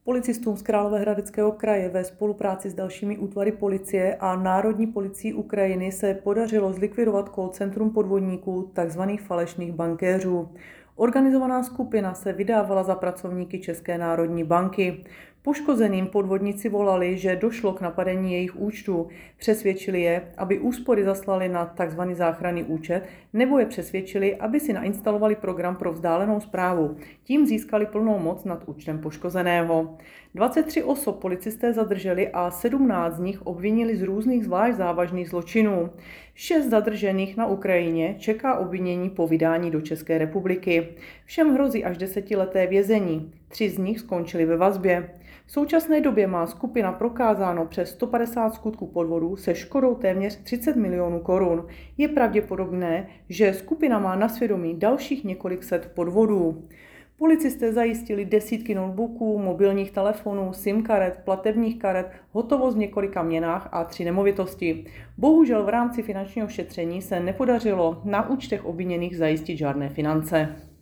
Policistům z Královéhradeckého kraje ve spolupráci s dalšími útvary policie a Národní policií Ukrajiny se podařilo zlikvidovat call centrum podvodníků, tzv. Falešných bankéřů. Organizovaná skupina se vydávala za pracovníky České národní banky. Poškozeným podvodníci volali, že došlo k napadení jejich účtů. Přesvědčili je, aby úspory zaslali na tzv. Záchranný účet, nebo je přesvědčili, aby si nainstalovali program pro vzdálenou správu. Tím získali plnou moc nad účtem poškozeného. 23 osob policisté zadrželi a 17 z nich obvinili z různých zvlášť závažných zločinů. 6 zadržených na Ukrajině čeká obvinění po vydání do České republiky. Všem hrozí až 10leté vězení. 3 z nich skončili ve vazbě. V současné době má skupina prokázáno přes 150 skutků podvodů se škodou téměř 30 milionů korun. Je pravděpodobné, že skupina má na svědomí dalších několik set podvodů. Policisté zajistili desítky notebooků, mobilních telefonů, SIM karet, platebních karet, hotovost v několika měnách a 3 nemovitosti. Bohužel v rámci finančního šetření se nepodařilo na účtech obviněných zajistit žádné finance.